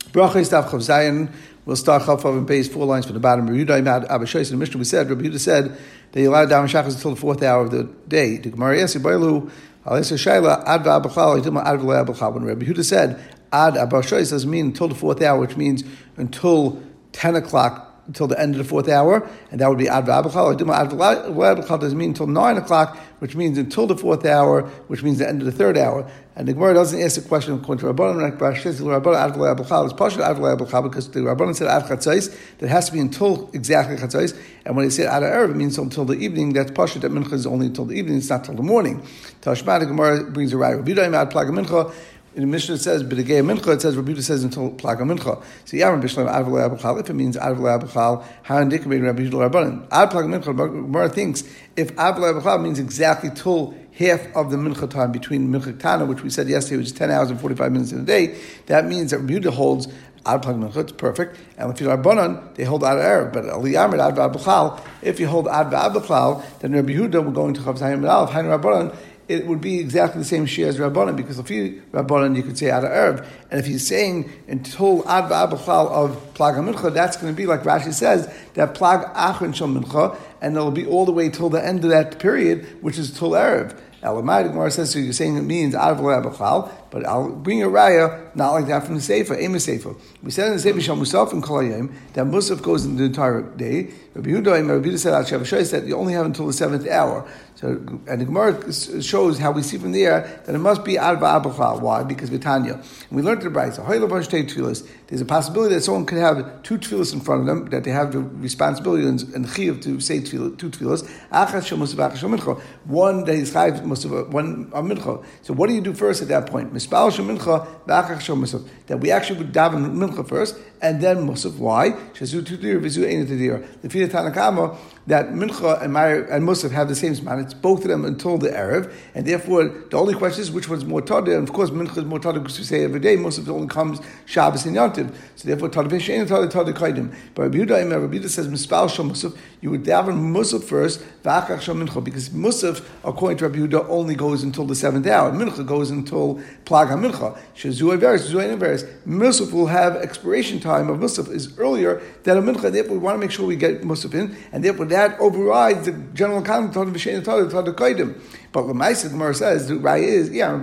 Brachos Daf Chav Zayin. We'll start Chav and base 4 lines from the bottom. Rabbi Yehuda Abba Shoyis in the Mishnah. Rabbi Yehuda said that you allowed daven shachas until the 4th hour of the day. The Gemara Yesi Bailu Alisa Shaila Ad V'Abachal Yitima Ad V'Abachal. When Rabbi Yehuda said Ad Abba Shoyis doesn't mean until the 4th hour, which means until 10 o'clock. Until the end of the 4th hour, and that would be Ad V'Abachal. Ad V'Abachal doesn't mean until 9 o'clock, which means until the 4th hour, which means the end of the 3rd hour. And the Gemara doesn't ask the question according to Rabbanan, like Rashi says, Rabbanan Ad V'Abachal is partial Ad V'Abachal because the Rabbanan said Ad Chatzais, that has to be until exactly Chatzais, and when they say Ad Erev, it means until the evening. That's partial that Mincha is only until the evening, it's not until the morning. Tashma, the Gemara brings a right. Rabbi Yehuda Ad Plaga Mincha. In the Mishnah it says, B'degei Mincha, it says, Rabbi Yehuda says until Plaga Mincha. So, Yaram Bishlam Ad V'lei Abachal, if it means Ad V'lei Abachal, how indicate Rabbi Yehuda Rabbanan? Ad Plaga Mincha, Gemara thinks, if Ad V'lei Abachal means exactly till half of the Mincha time between Mincha Tana, which we said yesterday was 10 hours and 45 minutes in a day, that means that Rabbi Yehuda holds Ad Plaga Mincha, it's perfect. And if you're Rabbanan, they hold Ad Erev. But Ali Yamid Ad V'Abachal, if you hold Ad V'Abachal, then Rabbi Yehuda will go into Chav Zayin B'Alef, Hainu Rabbanan, it would be exactly the same share as Rabbanan, because if you Rabbanan, you could say Ad Erev, and if he's saying until Ad V'Abachal of Plaga Mincha, that's going to be like Rashi says that Plag Achron Shel Mincha, and it'll be all the way till the end of that period, which is till Erev. Elamai, the Gemara says, so you're saying it means Ad V'Abachal, but I'll bring a raya not like that from the Sefer, Amos Sefer. We said in the Sefer Shal Musaf and Kol Hayom that Musaf goes into the entire day. Rabbi Yehuda said Al Shav Shoyis that you only have until the 7th hour. So, and the Gemara shows how we see from there that it must be Ad V'Abachal. Why? Because Vitanya. And we learned the Brayso. There's a possibility that someone could have 2 tefillas in front of them, that they have the responsibility and chiyuv to say 2 tefillas. Achas shel Musaf, achas shel Mincha. One that is chayv Musaf, one on Mincha. So what do you do first at that point? Mispal shel Mincha, v'achas shel Musaf. That we actually would daven Mincha first, and then Musaf. Why? Shezu tudir v'zu ein tudir. The Tanna Kama that Mincha and Musaf have the same zman. It's both of them until the Erev, and therefore the only question is which one's more tada. And of course, Mincha is more tada because we say every day. Musaf only comes Shabbos and Yom Tov. So therefore, tada v'shein tada kaidim. But Rabbi Yehuda says Mispal shel Musaf. You would daven Musaf first, v'achach shel Mincha, because Musaf, according to Rabbi Yehuda, only goes until the 7th hour. Mincha goes until Plag HaMincha. Shezu Averes, Shezu Ein Averes. Musaf will have expiration time of Musaf is earlier than a Mincha. Therefore, we want to make sure we get Musaf in, and therefore that overrides the general concept of V'shein tada kaidim. But L'maisa, the Gemara says the raya is if Rabbi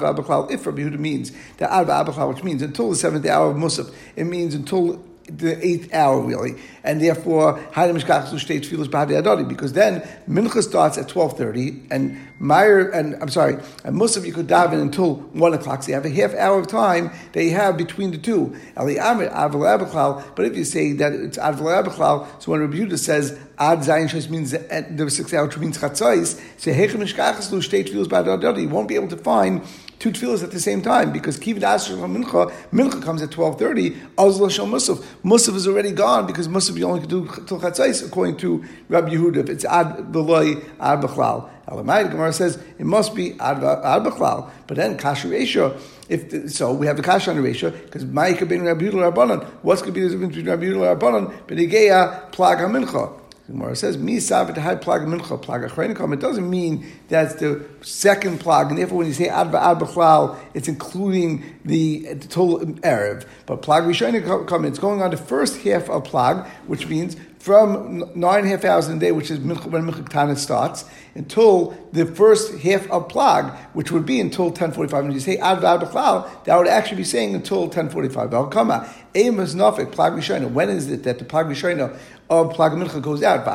Yehuda means that Ad V'Abachal, which means until the 7th hour of Musaf, it means until the 8th hour really, and therefore because then Mincha starts at 12:30, and Musaf you could daven until 1 o'clock. So you have a half hour of time that you have between the two. But if you say that it's Ad V'Abachal, so when Rabbi Yehuda says Ad Zayin Shos means the 6th hour, which means Chatzos, so you won't be able to find 2 tefillas at the same time, because Kiv Asher Mincha comes at 12:30. Azla Shel Musaf. Musaf is already gone, because Musaf you only can do till Chatzos according to Rabbi Yehuda. If it's Ad V'loi Ad B'chlal. Elamai, the Gemara says it must be Ad B'chlal. But then Kasher Reisha. So we have the Kasher on the Reisha, because Ma'ika ben Rabbi Yehuda Rabbanan. What's going to be the difference between Rabbi Yehuda Rabbanan? B'negeya Plag HaMincha. The Gemara says, "Mi savet high plag mincha plag achreinikam." It doesn't mean that's the second plag, and therefore when you say ad b'chlal, it's including the total erev. But plag rishonikam, it's going on the first half of plag, which means from 9.5 hours in a day, which is when Mincha Tana starts, until the first half of Plag, which would be until 10:45. When you say Ad B'chlal, that would actually be saying until 10:45. Al-Kama, Eimas Nafik, Plag Rishayna. When is it that the Plag Rishayna of Plag Mincha goes out?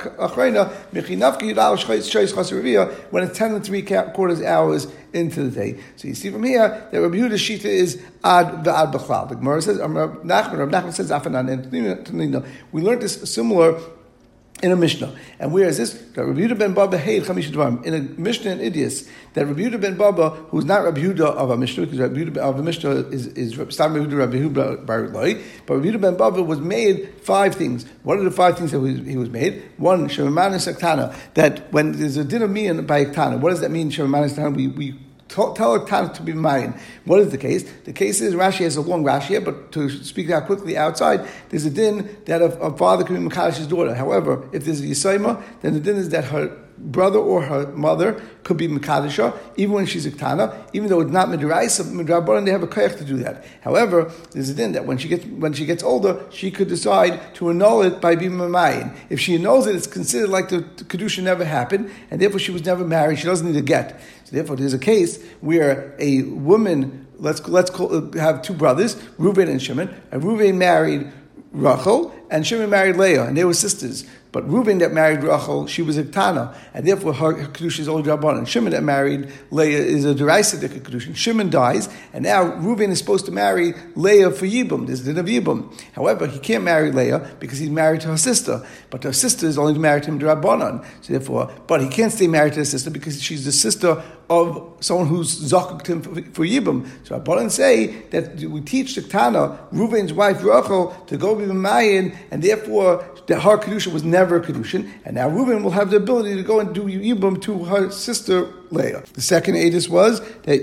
When it's 10 and 3/4 hours into the day. So you see from here that Rabbi Yehuda's shita is Ad B'chlal. The Gemara says, Rav Nachman says, we learned this similar in a Mishnah. And where is this? That Rabbi Yehuda ben Baba Heid Chamish Dvarim. In a Mishnah in Idias, that Rabbi Yehuda ben Baba, who's not Rabbi Yehuda of a Mishnah, because Rabbi Yehuda of a Mishnah is Rabbi Yehuda Bar Loi, but Rabbi Yehuda ben Baba was made 5 things. What are the 5 things that he was made? 1, Shemamanis Aktana, that when there's a din of miyan by Aktana, what does that mean, Shemamanis Aktana? We tell a Tana to be mine. What is the case? The case is Rashi has a long Rashi here, but to speak that quickly outside, there's a din that a father can be Makadash's daughter. However, if there's a Yisayma, then the din is that brother or her mother could be Mekadisha, even when she's a Ktana, even though it's not Midraisa, Midrabanan, they have a koyach to do that. However, there's a din that when she gets older, she could decide to annul it by being Mamayin. If she annuls it, it's considered like the Kedusha never happened, and therefore she was never married, she doesn't need a get. So therefore, there's a case where a woman, have two brothers, Reuven and Shimon, and Reuven married Rachel, and Shimon married Leah, and they were sisters. But Reuven that married Rachel, she was a Tana, and therefore her Kedusha is only Rabban. And Shimon that married Leah is a Deraisa Kedusha. Shimon dies, and now Reuven is supposed to marry Leah for Yibum. There's the din of Yibum. However, he can't marry Leah because he's married to her sister. But her sister is only married to him to Rabbanan. So therefore, but he can't stay married to her sister because she's the sister of someone who's Zakuk to him for Yibum. So Rabbanan say that we teach the Tana, Reuven's wife Rachel, to go be Mayan, and therefore that her Kedusha was never a Kedushin, and now Reuven will have the ability to go and do Yibum to her sister Leah. The second Eidus was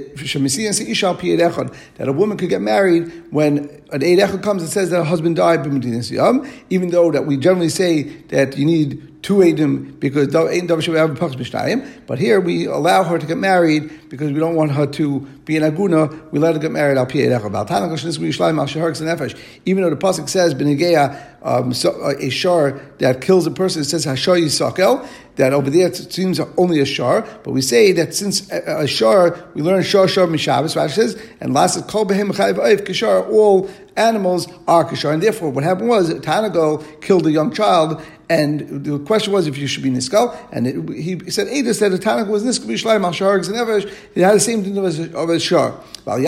that a woman could get married when an Eid Echad comes and says that her husband died, even though that we generally say that you need two Eidim because but here we allow her to get married because we don't want her to be an Aguna, we let her get married al Pi Eid Echad. Even though the Pasuk says a shar that kills a person, it says Hashar Yisakel, that over there it seems only a shar, but we say that since a shar, we learn shar mishabes, Rashi says, and last kol behem chayiv oif kishar, all animals are kishar, and therefore what happened was Tanago killed a young child, and the question was if you should be niskal, and he said Edis that the Tanago was niskal b'shleim al shar g'zenevesh. It had the same thing of a shar.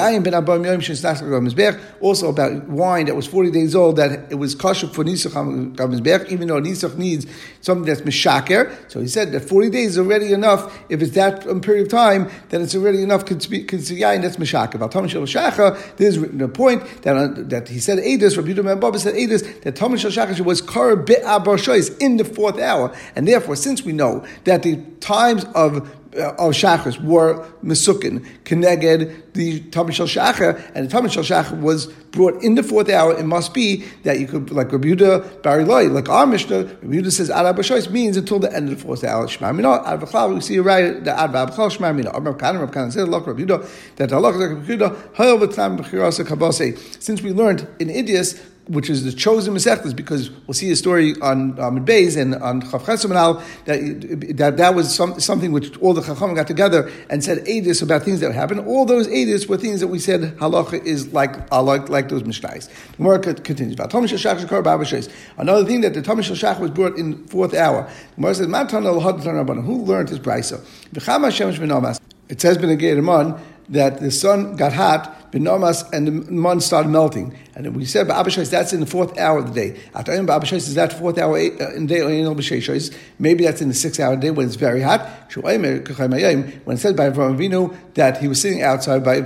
Also about wine that was 40 days old, that it was kosher for nisach hamizbech, even though nisach needs something that's mishaker. So he said that 40 days is already enough. If it's that period of time, then it's already enough. Could yain that's mishaker. There's written a point that he said Edis. Rabbi Yehuda ben Baba said Edis that Talmud Shel Shachar was kar be'abar shoyis in the fourth hour, and therefore, since we know that the times of Shachris were Mesukin, Keneged, the Talmud Shel Shachar, and the Talmud Shel Shachar was brought in the fourth hour, it must be that you could, like Rabbi Yehuda Bar Eloi, like our Mishnah, Rabbi Yehuda says Ad Abashois means until the end of the fourth hour. Shmar Mina, Ad B'chlal, we see right the Ad B'chlal, Shmar Mina. Rabbi Kanan said, look, Rabbi Yehuda, that Allah, Rabbi Yehuda, Hayel B'tnam B'chirasa Kabase. Since we learned in Idias, which is the chosen Masechtas, because we'll see a story on Beis and on Chav Chesed Manal, that was something which all the Chachamim got together and said Eidus about things that would happen. All those Eidus were things that we said halacha is like those Mishnais. The Gemara continues. Another thing that the Talmud Shel Shachar was brought in fourth hour. The Gemara says, who learned this brisa? It says B'negei Ramon that the sun got hot, B'nomas, and the mun started melting. And we said Ba'abashais, that's in the fourth hour of the day. Atayim Ba'abashais is that fourth hour in the day. Maybe that's in the 6th hour of the day when it's very hot. When it said by Avraham Avinu that he was sitting outside by and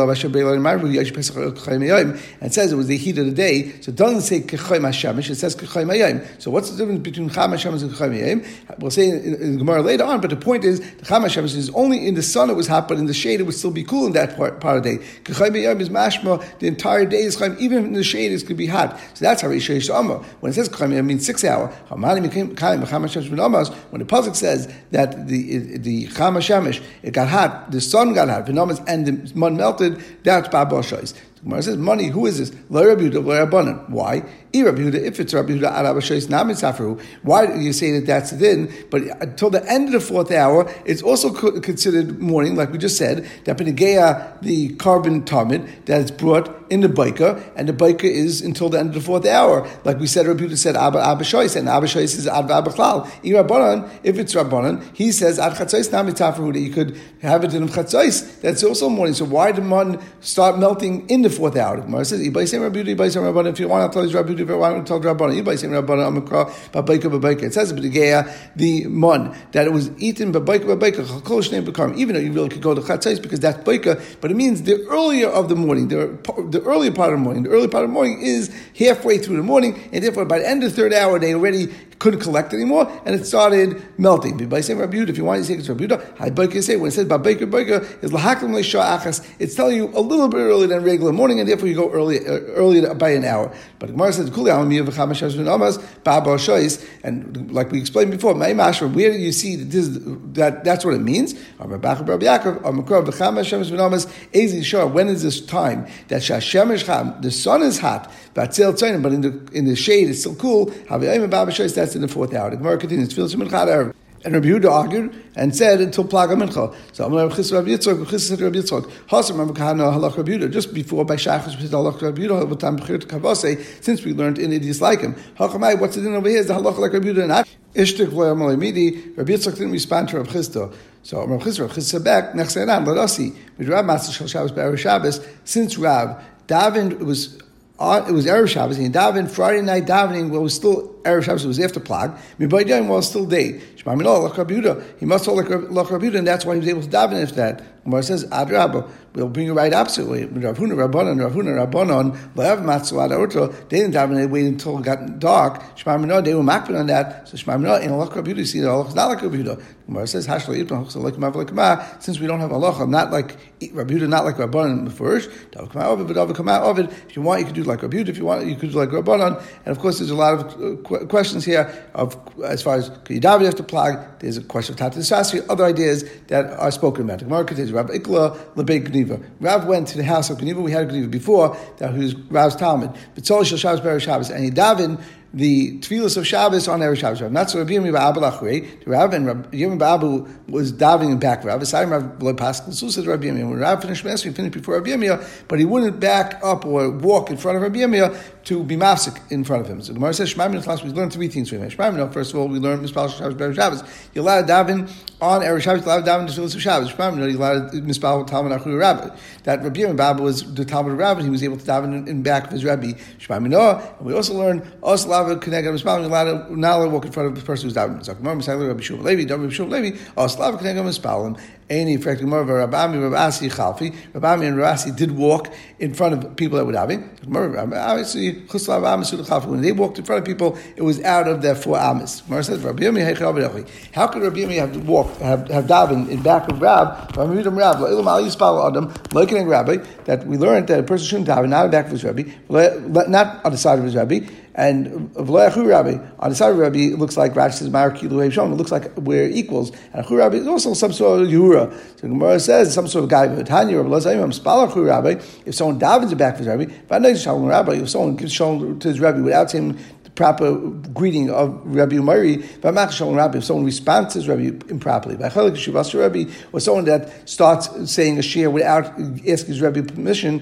it says it was the heat of the day, so it doesn't say Kechayim HaShemesh, it says Kechayim HaYayim. So what's the difference between Cham HaShemesh and Kechayim HaYayim? We'll say in the Gemara later on, but the point is, the Cham HaShemesh is only in the sun it was hot, but in the shade it would still be cool in that part of the day. Kechayim HaYayim is mashma, the entire day is Chayim, even in the shade it could be hot. So that's how Rishayish Amar. When it says Kechayim HaYayim, it means 6 hour. When the Pasuk says that the Cham HaShemesh, it got hot, the sun got hot, and the mud melted, that's Ba'abashais. The Gemara says, money, who is this? Rabbi Yehuda. Why? If it's Rabbi Yehuda, why do you say that that's the din? But until the end of the fourth hour, it's also considered morning, like we just said, that Benegeya, the carbon tamid, that is brought in the baika, and the baika is until the end of the fourth hour. Like we said, Rabbi Yehuda said, Abba Shois, and Abba Shois is Ad B'chlal. If it's Rabbanan, he says, Ad Chatzos Nami Tafru, that you could have it in Chatzos, that's also morning. So why did man start melting in the fourth hour? The Gemara says, if you want to tell Rabbi Yehuda, if you want to tell Rabbanan, it says the mun that it was eaten even though you really could go to Chatzos because that's baika, but it means the earlier of the morning, the earlier part of the morning. The early part of the morning is halfway through the morning, and therefore by the end of the third hour they already couldn't collect anymore, and it started melting. By saying Rabbi Yehuda, if you want to take it to Rabbi Yehuda, say when it says Babaker is lahaklim leishah achas, it's telling you a little bit earlier than regular morning, and therefore you go early by an hour. But Gemara says Kuli Alamiyah v'chamash v'namas ba'ba shois, and like we explained before, where do you see that that's what it means? When is this time that the sun is hot, but in the shade it's still cool? That's in the 4th hour. The Gemara continues. And Rabbi Yehuda argued and said until Plaga Mincha. So I'm Rabbi Yitzchak said to Rabbi Yitzchak, Hasam Rabbi Kahana Halach Rabbi Yehuda. Just before by Shachas we said Halach Rabbi Yehuda, since we learned in Idis like him. Hachamai, what's it in over here? Is the Halach like Rabbi Yehuda and Ishtik V'Yamalei Midi? Rabbi Yitzchak didn't respond to Rabbi Chisda. So Rabbi Chisda said back next day, let us see. Rav Matzah Shal Shabbos Be'erev Shabbos. Since Rav davened, it was Erev Shabbos, and davened Friday night davening. Well, it was still Erev Shabbos. It was after Plag. Mibayim was still day. He must hold like Rabbi Yehuda, and that's why he was able to daven after that. Gemara says, Adrabah, we'll bring it right opposite way. Rav Huna Rabbanon, Le'av Matzah Orto, they didn't daven, they waited until it got dark. Shema Minah, they were makbid on that. So Shema Minah, in Allah Rabbi Yehuda, you see that Allah is not like Rabbi Yehuda. Gemara says, Hashla Yibn, Hachsa like Mav, since we don't have Allah, not like Rabbi Yehuda, not like Rabbanon first. If you want, you could do like Rabbi Yehuda. If you want, you could do like Rabbanon. And of course, there's a lot of questions here of as far as could you daven after Plag. There's a question of Tatis Sasri, other ideas that are spoken about. The Gemara continues, Rav Ikla Lebei Gniva. Rav went to the house of Gniva. We had a Gniva before, that he was Rav's Talmud. B'tzol Shel Shabbos Be'erev Shabbos. And he davened the tefillas of Shabbos on Erev Shabbos. Not so Rabbi Yirmiyah Ba'abu Lachrei. The Rav and Rabbi Yirmiyah Ba'abu was davening in back Rav. Asayim Rav Lo Pascal. So says Rabbi Yirmiyah. When Rav finished Mass, he finished before Rabbi Yirmiyah, but he wouldn't back up or walk in front of Rabbi Yirmiyah to be mafsik in front of him. So the Gemara says, Shema Minah, we learned 3 things from him. Shema Minah, first of all, we learned Mispal Shabbos Be'erev Shabbos. You're allowed to daven on Erev Shabbos, you're allowed to daven the tefillas of Shabbos. Shema Minah, you're allowed to Mispal Talmud Achru Rabbi. That Rabbi Yirmiyah Ba'abu was the Talmud of Rabbi, he was able to daven in back of his Rabbi. Shema Minah, and we also learned, Oslava Keneged Mispal, you're not allowed to walk in front of the person who's davening. So Gemara Misayla Rabbi Shmuel Levi, Rabbi Shmuel Levi, Oslava Keneged Mispal. Any effect Gemara Rabami Rabasi Chalfi. Rabami and Rabasi did walk in front of people that were davening. Obviously, when they walked in front of people, it was out of their 4 amas. Gemara says, how could Rabbi Yirmiyah have walked, have davened in back of Rab? That we learned that a person shouldn't daven not in back of his Rabbi, not on the side of his Rabbi. And Rabbi, on the side of Rabbi, it looks like Rashi says, it looks like we're equals. And Achu Rabbi is also some sort of Yehura. So Gemara says, some sort of guy, if someone davens in the back of his Rabbi, if someone gives shalom to his Rabbi without saying the proper greeting of Rabbi Umari, if someone responds to his Rabbi improperly, or someone that starts saying a shir without asking his Rabbi permission,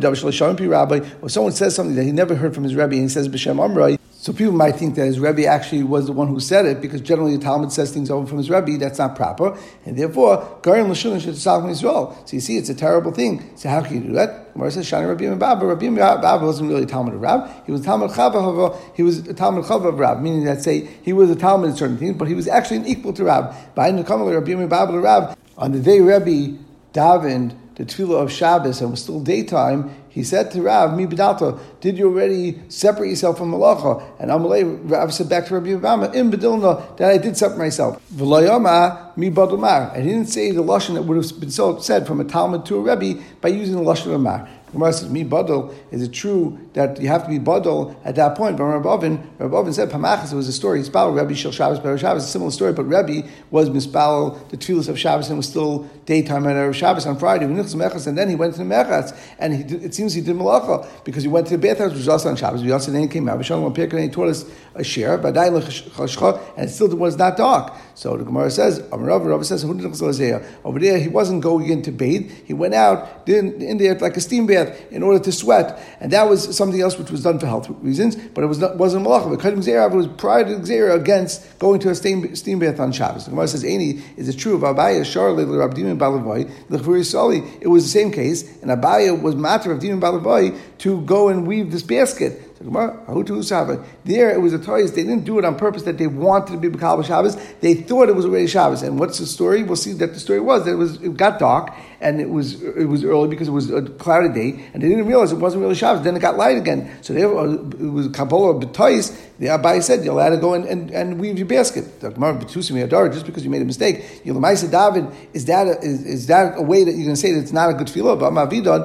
or someone says something that he never heard from his Rabbi and he says B'Shem Amrei. So people might think that his Rebbe actually was the one who said it, because generally the Talmud says things over from his Rebbe. That's not proper, and therefore Garin L'Shulin should stop from Israel. So you see, it's a terrible thing. So how can you do that? Gemara says Shani Rabbi Yirmiyah Ba'abu. Rabbi Yirmiyah Ba'abu wasn't really a Talmud of Rav. He was a Talmud Chava. He was a Talmud Chava of Rav, meaning that say he was a Talmud in certain things, but he was actually an equal to Rav. By the Kamal Rabbi Yirmiyah Ba'abu to Rav, on the day Rebbe davened the tefillah of Shabbos and it was still daytime, he said to Rav, Mi B'dalta, did you already separate yourself from Malacha? And Amalei, Rav said back to Rabbi Yavama, Im B'dilna, that I did separate myself. V'layama, Mi Badumar. And he didn't say the Lashon that would have been said from a Talmud to a Rebbe by using the Lashon of Amar. Gemara says, Mi Badal, is it true that you have to be Badal at that point? But Rabbi Oven said, Pamachas, it was a story, Mispal, Rebbe Shel Shabbos, Be'erev Shabbos, a similar story, but Rebbe was Mispal, the tefillas of Shabbos, and it was still daytime at Erev Shabbos on Friday, and then he went to the Mechas, and it seems he did Malacha, because he went to the Beit HaMikdash, which was also on Shabbos, but also then he came out, and he taught us a share, and it still was not dark. So the Gemara says, Rav says, over there he wasn't going in to bathe, he went out in there like a steam bath in order to sweat, and that was something else which was done for health reasons, but it wasn't malacha. But Kadim Zera was prior to Zera against going to a steam bath on Shabbos. The Gemara says, "Any is it true of Abaya Shar Rabdimin Balavai Lechvuri Sali?" It was the same case, and Abaya was matter of Dimin Balavai to go and weave this basket. There it was a toys. They didn't do it on purpose that they wanted to be B'Kal Shabbos. They thought it was already Shabbos. And what's the story? We'll see that the story was that it got dark and it was early because it was a cloudy day, and they didn't realize it wasn't really Shabbos. Then it got light again. So it was Kabbalah B'Tois. The Abai said you're allowed to go and weave your basket. Just because you made a mistake, David, is that a way that you're going to say that it's not a good tefillah? But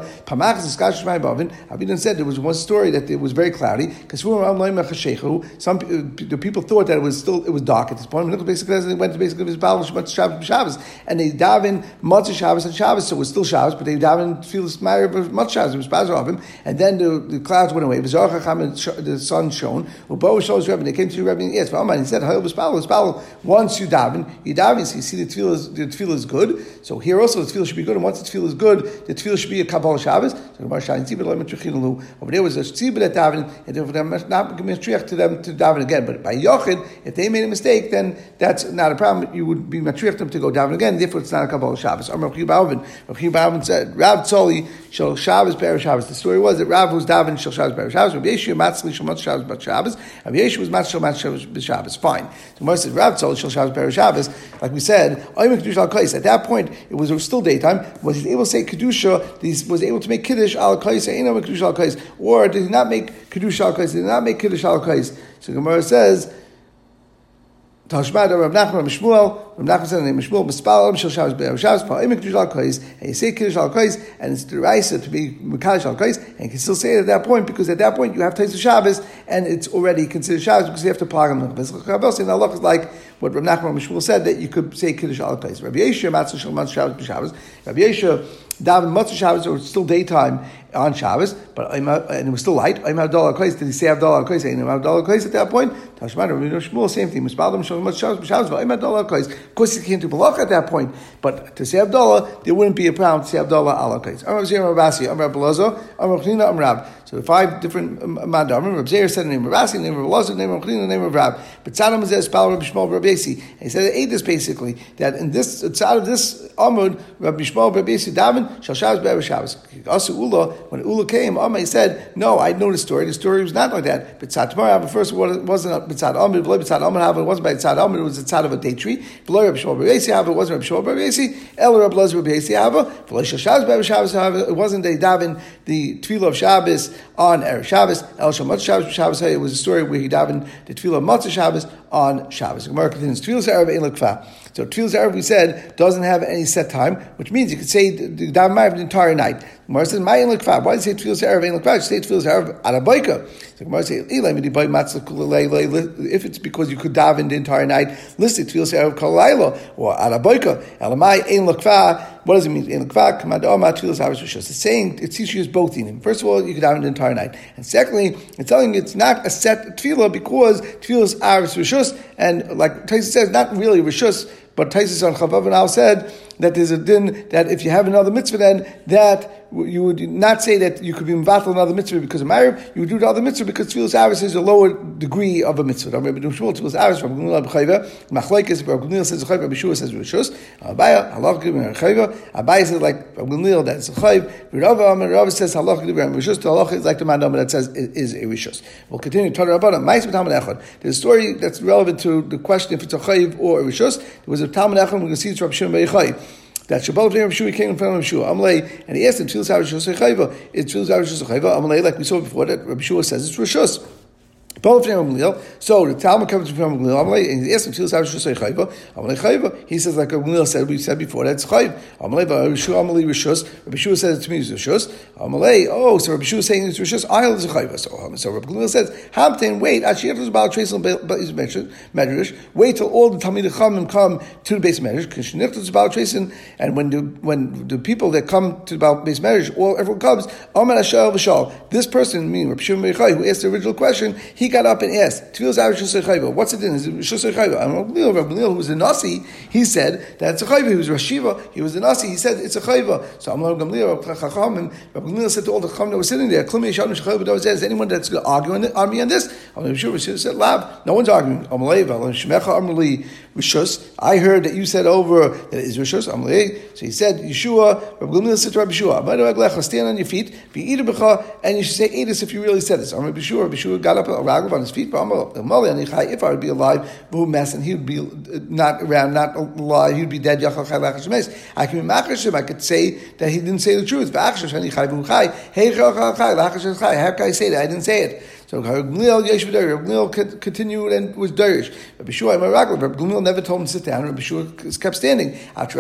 Avidon said there was one story that it was very cloudy because the people thought that it was dark at this point. They went to basically his Shabbos, and they daven Matzah Shabbos and Shabbos, so it was still Shabbos, but they daven tefillas Matzah Shabbos. It was Bazar of him, and then the clouds went away. The sun shone. They came to the Rebbe and asked, he said, once you daven, so you see the tefillah is good. So here also the tefillah should be good, and once the tefillah is good, the tefillah should be a Kabbalah Shabbos. Over there was a tzibur that daven, and therefore not matriach to them to daven again. But by Yochid, if they made a mistake, then that's not a problem. You would be matriach them to go daven again. Therefore, it's not a Kabbalah Shabbos. Rav Chiya said, Rav Tzoli shel Shabbos ber Shabbos. The story was that Rav was daven shel Shabbos ber Shabbos. Rabbi Yeshua matzli shel Matzah Shabbos ber Shabbos. Rabbi Yeshua was matzli shel Matzah Shabbos ber Shabbos. Fine. So Gemara said Rav Tzoli shel Shabbos ber Shabbos. Like we said, at that point it was still daytime. Was he able to say kedusha? Was he able to make kiddush al kais? Or did he not make kiddush al kais? Did he not make kiddush al kais? So Gemara says, Tashmad Rav Nachman Rav Shmuel. Rav Nachman said the name of Shmuel. B'spal shel Shabbos b'Erev Shabbos. Pa'im kiddush al kais, and you say kiddush al kais, and it's the raisa to be mekadosh al kais, and you can still say it at that point because at that point you have Tais of Shabbos, and it's already considered Shabbos because you have to plug them. And Allah is like what Rav Nachman Rav Shmuel said that you could say kiddush al kais. Rabbi Yeshua matzah shel Matzah Shabbos b'Shabbos. Rabbi Yeshua daven Matzah Shabbos, or it's still daytime on Shabbos, and it was still light. I'm Havdalah Kais. Did he say Havdalah Kais? I'm Havdalah Kais at that point. Tashmad Rabbi Shmuel, same thing. Mispalim shel Matzah Shabbos. I'm Havdalah Kais. Of course, he came to Balach at that point, but to say Havdalah, there wouldn't be a problem to say Havdalah ala Kais. I'm Rav Zera Rabasi. I'm Rav Belazo. I'm Rav Chnina. I'm Rav. So the 5 different mandarim. Rav Zera said the name of Rabasi, the name of Belazo, the name of Chnina, the name of Rav. But Tzadam is Espal Rabbi Shmuel Rabbi Yesi. And he said it this basically that in this out of this Amud Rabbi Shmuel Rabbi Yesi daven shel Shabbos b'Erev Shabbos. Also Ula, when Ula came, he said, no, I know the story. The story was not like that. B'tzad Tamar, first it wasn't B'tzad Amud, B'tzad Amud, it wasn't by B'tzad Amud, it was the tzad of a date tree. V'lo Rabbi Shmuel Rabbi Yesi, it wasn't Rabbi Shmuel Rabbi Yesi, El Rabbi Lezer Rabbi Yesi, V'lo shel Shabbos b'Erev Shabbos, it wasn't they daven the tefillah of Shabbos on Erev Shabbos, El shel Matzah Shabbos b'Shabbos, it was a story where he davened the tefillah of Matzah Shabbos on Shabbos. Gemara continues, tefillah Erev ein l'kfa. So tefillah Erev, we said, doesn't have any set time, which means you could say the daven Ma'ariv the entire night. Gemara says, "My ein l'kfa." Why does it say tefillah Erev ein l'kfa? You say tefillah Erev arabayka. So Gemara says, if it's because you could daven the entire night, listen tefillah Erev kol layla or arabayka. Elamai ein l'kfa. What does it mean? Ein l'kfa kamad omar tefillah Erev rishus. It's saying it teaches you both in him. First of all, you could daven the entire night, and secondly, it's telling you it's not a set tefillah because tefillah Erev rishus, and like Taisa says, not really rishus. But Taisus on Chavav now said that there's a din that if you have another mitzvah, then that you would not say that you could be mevatel another mitzvah because of Ma'ariv. You would do the other mitzvah because tefillas aris is a lower degree of a mitzvah. Rabbi Shmuel tefillas aris Rabbi Gamliel b'chayva. Machlokes Rabbi Gamliel says chayv. Rabbi Yeshua says rishus. Abaya halach giving chayva. Abaya says like Rabbi Gamliel that it's a chayv. Rava says halach giving rishus. The halach is like the mandam that says it is a rishus. We'll continue to talk about it. There's a story that's relevant to the question if it's a chayv or a rishus. There was a Talmud Echad. We're going to see it's Rabbi Shimon Bar Yochai. That Shabbat of Rabbi Shua came in front of Rabbi Shua Amalei, and he asked him, "Tefillas Erev Rishus Chayva." It's Tefillas Erev Rishus Chayva. Amalei, like we saw before, that Rabbi Shua says it's Rishus. So the Talmud comes from Gamliel, and he asks him, "Tefillas Erev Rishus Chayva." Amalei Chayva. He says, like Gamliel said, we said before, that's Chayv. Amalei, but Rabbi Shua Amalei Rishus. Rabbi Shua says it to me is Rishus. Amalei, so Rabbi Shua is saying it's Rishus. Ayel is a Chayva. So Rabbi Gamliel says, "Hamten, wait. Actually, after the Baal Trace and Medrash, wait till all the Talmidei Chachamim come to the base of Medrash. Kishnichtos Baal Trace, and when the people that come to the base of Medrash, everyone comes. Amar Ashal v'Shal. This person, meaning Rabbi Shimon Bar Yochai, who asked the original question, he got up and asked, what's the din? Is it Shusay Chayva? And Rabbi Gamliel, who was a Nasi, he said that it's a Chayva. He was Rosh Shiva, he was a Nasi, he said it's a Chayva. So Rabbi Gamliel said to all the Chacham that were sitting there, is anyone that's going to argue on me on this? I'm sure Rosh said, Lab, no one's arguing. I heard that you said over that it is Rishus. So he said, Yeshua, Rabbi Gamliel said to Rabbi Yeshua, stand on your feet, and you should say Edis if you really said this. Rabbi Yeshua got up on his feet, if I would be alive, and he would be not around, not alive, he would be dead. I can be machashim, I could say that he didn't say the truth. How can I say that? I didn't say it. So Rabbi Gamliel continued and was derish. Rabbi Gamliel never told him to sit down. Rabbi Yeshua kept standing.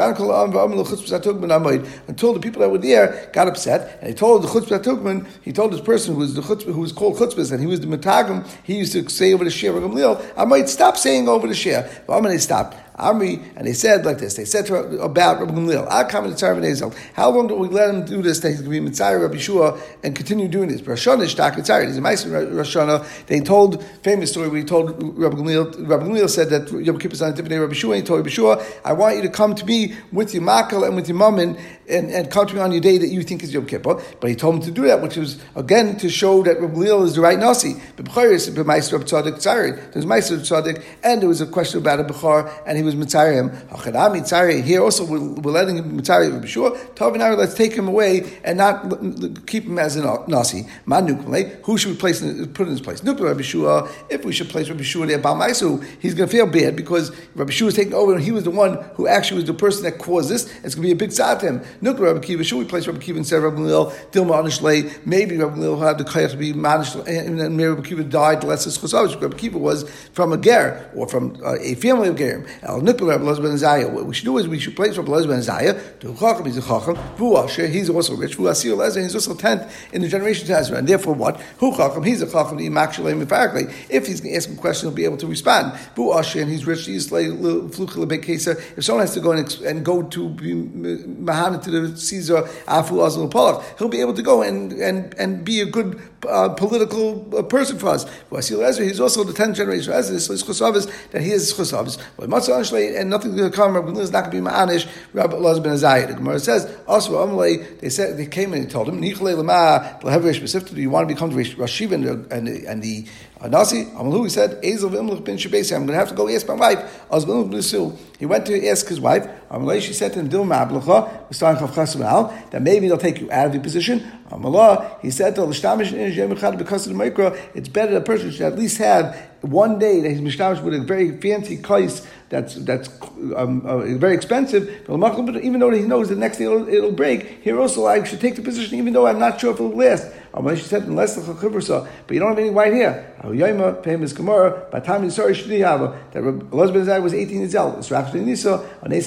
Until the people that were there got upset, and he told the chutzpah tugman, he told this person who was called chutzpah, and he was the metagim, he used to say over the share of Gamliel, I might stop saying over the share. But they stopped. And they said like this. They said about Rabbi Gamliel, how long do we let him do this that he's going to be Mitzayir Rabbi Yeshua and continue doing this? Rosh Hashanah is Shtak Mitzayir. He's a Ma'aser Rosh Hashanah. They told famous story where he told Rabbi Gamliel said that Yom Kippur is on a different day. Rabbi Yeshua, and he told Rabbi Yeshua, I want you to come to me with your makal and with your mammon and come to me on your day that you think is Yom Kippur. But he told him to do that, which was again to show that Rabbi Gamliel is the right nasi. But B'char is Ma'aser Rabbi Tzaddik Tzari. There was Ma'aser Tzaddik, and there was a question about a B'char, and he was Mitzayir him. Here also we're letting him Mitzayir Rabbi Yeshua. Tavinari, let's take him away and not keep him as a nasi. Who should we put in his place? Rabbi Yeshua. If we should place Rabbi Yeshua there, Baal Maisu, he's going to feel bad because Rabbi Yeshua is taking over, and he was the one who actually was the person that caused this. It's going to be a big tzad to him. Rabbi Kiva, should we place Rabbi Kiva instead of Rabbi Gamliel? Dilma Anishlei. Maybe Rabbi Gamliel had the kayach to be managed, and then Rabbi Kiva died less as chosavich. Rabbi Kiva was from a ger or from a family of gerim. What we should do is we should place Rabbi Elazar ben Zaya to Chacham. He's a Chacham. Vuasher, he's also rich. Vuasir Elazar, he's also 10th in the generation to Ezra. And therefore, what? Who Chacham? He's a Chacham. If he's going to ask him a question, he'll be able to respond. Vuasher, and he's rich. If someone has to go and go to be Mahana to the Caesar Afu Azul Polach, he'll be able to go and be a good political person for us. Vuasir Elazar, he's also the 10th generation of Ezra. So it's Chosavis that he is Chosavis. But Matzah Anishlei, and nothing's going to come. Rabbi Gamliel is not going to be ma'anish. Rabbi Elazar ben Azariah. The Gemara says, also they came and they told him, do you want to become the Rosh Shiva and the Nasi? Amalu, he said, I'm going to have to go ask my wife. He went to ask his wife. She said to him, that maybe they'll take you out of your position. He said to because of the mikra, it's better that a person should at least have one day that he's mishtamish with a very fancy kais that's very expensive. Even though he knows the next day it'll break, here also I should take the position even though I'm not sure if it'll last. She said, unless the chachivra, but you don't have any white hair. Famous Gemara, by time sorry that Elazar ben Zayah was 18 years old. It's rapidly Nisa,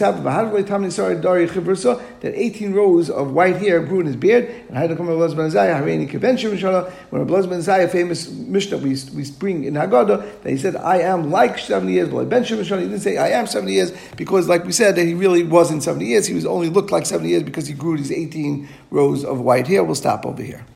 that 18 rows of white hair grew in his beard, and had to come Elazar ben Zayah, when Elazar ben Zayah, famous Mishnah we bring in Haggadah, that he said, I am like 70 years, but he didn't say I am 70 years, because like we said, that he really wasn't 70 years, he was only looked like 70 years because he grew these 18 rows of white hair. We'll stop over here.